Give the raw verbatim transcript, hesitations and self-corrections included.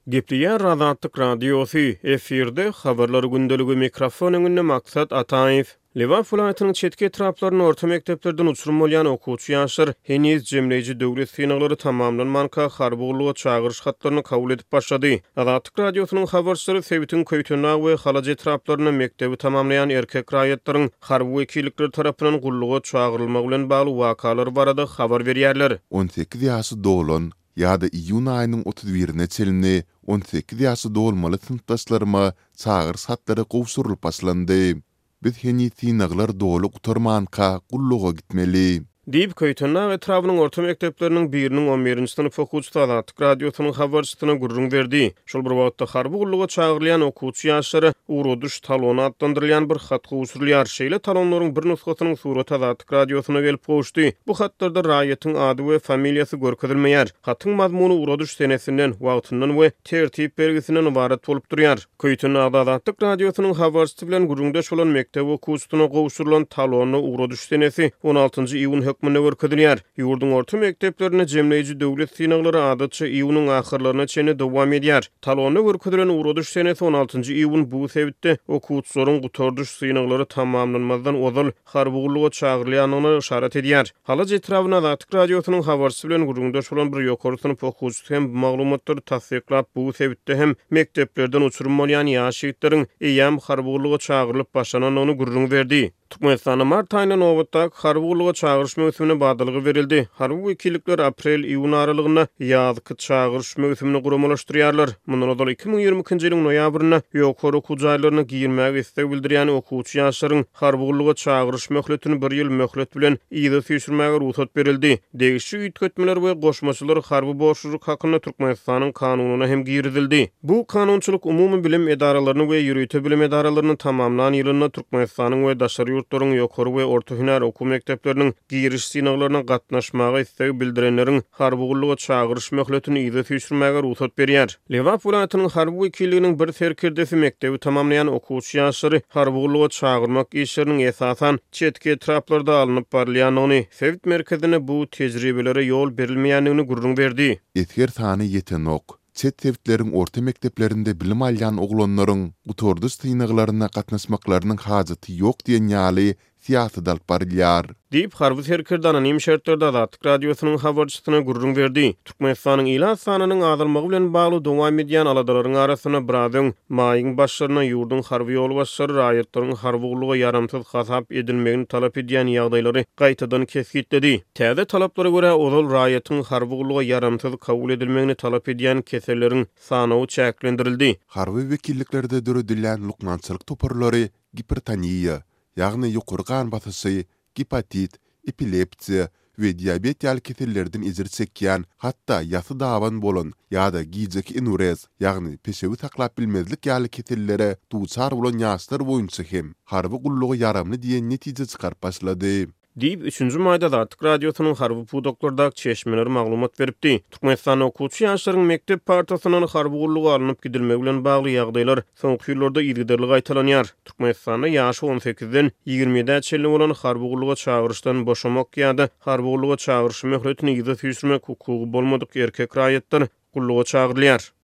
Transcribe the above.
Gepliýär Azatlyk radiosu efirde habarlary gündeligi mikrofon öňünde maksat Ataýew. Liwa fulatynyň çetki etraplaryny orta mekdeplerden uçurum bolýan okuwçy ýaşlar heniz jemleýiji döwlet synaglary tamamlanmanka harbuglyga çagyryş hatlaryny kabul edip başlady. Azatlyk radiosynyň habarçylary Sewitin Köýtünag we Halaja etraplaryny mekdebi tamamlayan erkek raýatlaryň harby wekillikleri tarapyndan gulluga çagyrylmagy bilen bagly wakalar barada habar berýärler. on sekiz ýaşy dolan ýa-da iýun aýynyň otuz birine çelini on sekiz ýaşy dolmaly synpdaşlaryma çagyryş hatlary gowşurylyp başlandy. Biz heni synaglar dolu gutarmanka gulluga gitmeli. Diýip Köýtünag etrabynyň orta mekdepleriniň biriniň on birinji synıf okuwçysy Azatlyk radiosynyň habarçysyna gurrun berdi. Şol bir wagtda harby gulluga çagyrylýan okuwçy ýaşlary uruduş talony adlandyrylýan bir hat gowşurylýar. Şeýle talonlaryň bir nusgasynyň suraty Azatlyk radiosyna gelip gowşdy. Bu hatlarda raýatyň ady we familiýasy görkezilmeýär. Hatyň mazmuny uruduş senesinden, wagtyndan we tertip belgisinden ibaret bolup durýar. Köýtünag Azatlyk radiosynyň habarçysy bilen gurrundaş bolan mektep okuwçysyna gowşurylan talony uruduş senesi on altynjy iýun hökmüne görkezilýär. Ýurdun orta mekteplerine jemleýiji döwlet synaglary adatça iýunyň ahyrlaryna çenli dowam edýär. Talony görkezilen uruduş senesi on altynjy iýun bu sebitde okuwçylaryň gutardyş synaglary tamamlanmadan ozal harby gulluga çagyrylýanyny işaret edýär. Halaja etrabyna Azatlyk radiosynyň habarçysy bilen gurrundaş bolan bir ýokary synıp okuwçysy hem bu maglumatlary tasdiklap bu sebitde hem mekteplerden uçurum bolýan ýaş ýigitleriň eýam harby gulluga çagyrylyp başlananyny gurrun berdi. Türkmenistan mart aýynyň nowatda harby gulluga çagyryş mövsümine badalygy berildi. Harby wekillikler aprel-iýun aralygyna ýazky çagyryş mövsümini guramalaşdyrýarlar. Mundan ozal iki bin ýygrimi ikinji ýylyň noýabryna ýokary okuw jaýlaryna girmäge istek bildirýän okuwçy ýaşlaryň harby gulluga çagyryş möhletini bir ýyl möhlet bilen ýygy süýşürmäge ruhsat berildi. Degişli üýtgetmeler we goşmaçylar harby boşluk hakyna Türkmenistanyň kanunyna hem giridildi. Bu kanunçylyk umumy bilim edaralaryny we ýürüýte bilim edaralaryny tamamlanan ýylyna Türkmenistanyň we daşary ýurtlaryň ýokary we orta hünär okuw mekdepleriniň giriş synaglaryna gatnaşmagy istek bildirenleriň harby gulluga çagyryş möhletini ýygy süýşürmäge ruhsat berýär. Liwa fulatynyň harby wekilliginiň bir serkirdesi mekdebi tamamlayan okuwçy ýaşlary harby gulluga çagyrmak işleriniň esasan çetki etraplarda alınıp barylýanyny, Sewit merkezine bu tejribelere ýol berilmeýändigini gurrun berdi. Etger sany ýetenok. Çet sewitlerin orta mekteplerinde bilim alýan oglanlaryň gutardyş synaglaryna gatnaşmaklarynyň hajaty ýok diýen ýaly siýasat alyp barylýar. Diýip harby serkirde anonim şertlerde Azatlyk radiosynyň habarçysyna gurrun berdi. Türkmenistanyň ýylan sanynyň azalmagy bilen bagly dowam edýän aladalaryň arasyna biradyň maýyň başlaryna ýurdun harby ýol başlary raýatlaryň harby gulluga yaramsyz hasap edilmegini talap edýän ýagdaýlary gaýtadan kesgitledi. Täze talaplara görä ozal raýatyň harby gulluga yaramsyz kabul edilmegini talap edýän keseleriň sanawy çäklendirildi. Harby wekilliklerde döredilýän lukmançylyk toparlary hipertoniýa, ýagny ýokary gan basysy, hepatit, epilepsiya we diabet ýaly kesellerden izir çekýän, hatda ýasy dawan bolan ýa-da gijek enurez, ýagny peşewi taklap bilmezlik ýaly kesellere duçar bolan ýaşlar boýunça hem harby gulluga yaramly diýen netije çykaryp başlady. Diýip üçünji maýda Azatlyk radiosynyň harby pudoklardaky çeşmeleri maglumat beripdi. Türkmenistan okuwçy ýaşlaryň mektep partiýasynyň harby gulluga alınıp gidilmegi bilen bagly ýagdaýlar soňky ýyllarda ýygyderli gaýtalanýar. Türkmenistanda ýaşy on sekizden ýygrimi ýedi çelli bolan harby gulluga çagyryşdan boşamak ýa-da harby gulluga çagyryş möhletini ýygy süýşürmek hukugy bolmadyk erkek raýatlar gulluga çagyrylýar.